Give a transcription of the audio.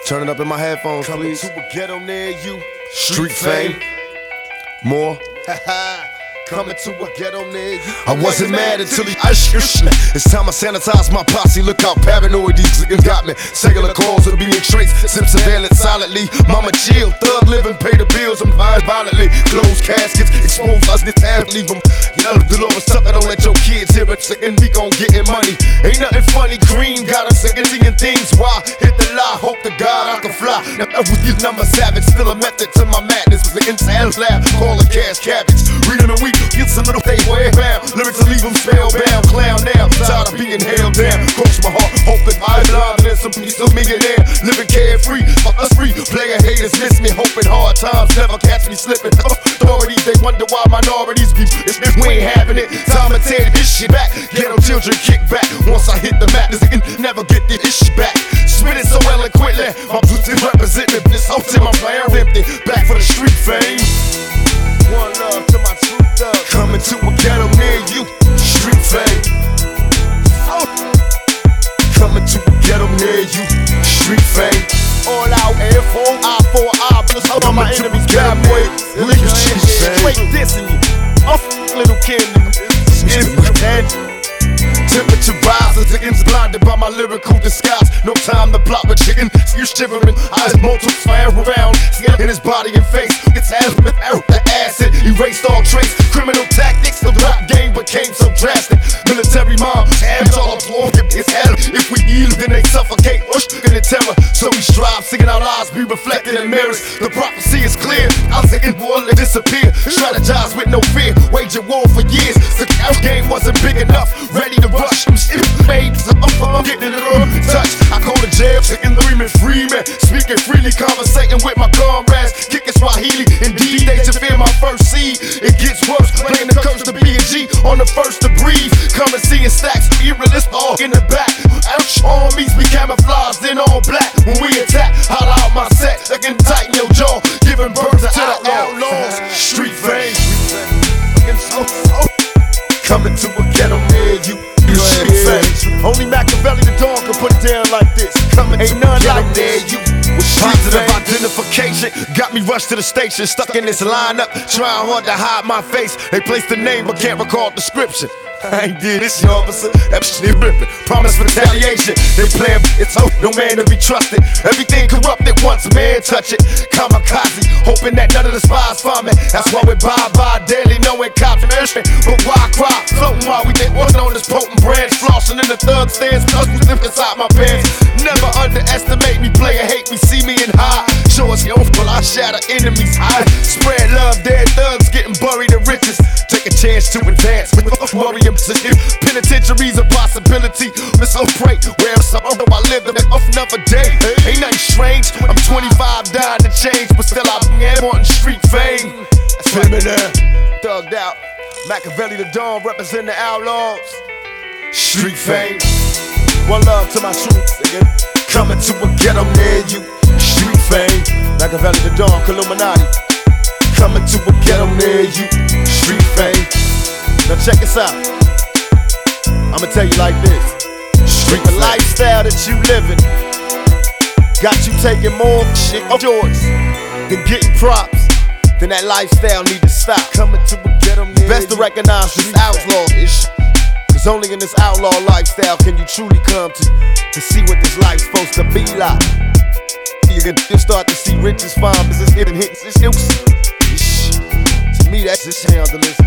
Turn it up in my headphones, please. Coming to a ghetto near you. Street fame. More. Coming to a ghetto near you. I wasn't mad until he It's time I sanitize my posse. Look how paranoid these niggas got me. Cellular calls are being traced. Sim surveillance silently. Mama chill, thug living, pay the bills. I'm dying violently. Close caskets, expose us, this ass, leave them. Yellow, the Lord was stuck. I don't let your kids hear it. And we gon' getting money. Ain't nothing funny. Green got us seeing things. Why? Hit the lie, hope to God I can fly. Now with these numbers savage, still a method to my madness. Was the inside lab, call a cash cabbage. Read them and weep. Get some little they way bound. Lyrics to leave them spellbound. Clown now, tired of being held down. Cross my heart, hoping I'm blind and some piece of millionaire. Living carefree, fuck us free. Player haters miss me, hoping hard times never catch me slipping. Authorities, they wonder why minorities be. We ain't having it. Time to tear this shit back. Ghetto children kick back. Once I hit the map, this nigga never get this shit back. Spit it so eloquently. My boots representing this whole team. I'm playing empty. Back for the street fame. One love to my true thugs. Coming to a ghetto near you. Street fame. Coming to a ghetto near you. Street fame. All out, A4, I4, plus all my enemies got me. Niggas shit Straight dissing you. I'm little kid, Temperature rises, niggas blinded by my lyrical disguise. No time to plot with chicken, you shivering. Eyes multiply around, skin in his body and face. Gets ass with the acid, erased all trace. Criminal tactics, the rap game became so drastic. Military mob, hands all applaud, it's hell. If we yield, then they suffocate, in the terror. So we strive, singing our lives, be reflected in mirrors. The prophecy is clear, I'll take it, boy, let disappear. Strategize with no fear, wage a war for years. The game wasn't big enough, ready to rush. I'm getting it on touch. I call the jail, taking the Freeman. Speaking freely, conversating with my comrades. Kicking Swahili, indeed they should fear my first seed. It gets worse, playing the curse to be a G on the first to breathe. Come and see in stacks, realist all in the back. Armies be camouflaged in all black. When we attack, holla out my set, looking tight in your jaw, giving birth to the outlaws. Street fame. Coming to a ghetto near you. Only Machiavelli the Dawn can put it down like this. Ain't none like this. Positive identification got me rushed to the station, stuck in this lineup, trying hard to hide my face. They placed the name but can't recall description. I ain't did this, officer. That shit ripping. Promise retaliation. They plan, it's hope, no man to be trusted. Everything corrupted once, man, touch it. Kamikaze, hoping that none of the spies find me. That's why we bye daily, knowing cops mission. But why cry? Floating while we been working on this potent branch. Flossing in the thug stands, custom inside my pants. Never underestimate me, player hate me, see me in high. Show us your full, I shatter enemies high. Spread love, dead thugs getting buried in riches. Take a chance to advance with worry and position. Penitentiary's a possibility. Let's so pray where although I live another day. Ain't nothing strange. I'm 25, dying to change, but still I'm wanting street fame. Thugged out. Machiavelli the Dawn representing the outlaws. Street fame. One love to my troops, nigga. Coming to a ghetto near you. Street fame. Machiavelli the Dawn, Illuminati. Coming to a ghetto near you. Street fame. Now check us out. I'ma tell you like this. Street the lifestyle that you living got you taking more shit of yours than getting props. Then that lifestyle need to stop. Coming to a ghetto near best to recognize this outlaw-ish. Cause only in this outlaw lifestyle can you truly come to see what this life's supposed to be like. You'll start to see riches, farm business, hidden hits. To me, that's just handling.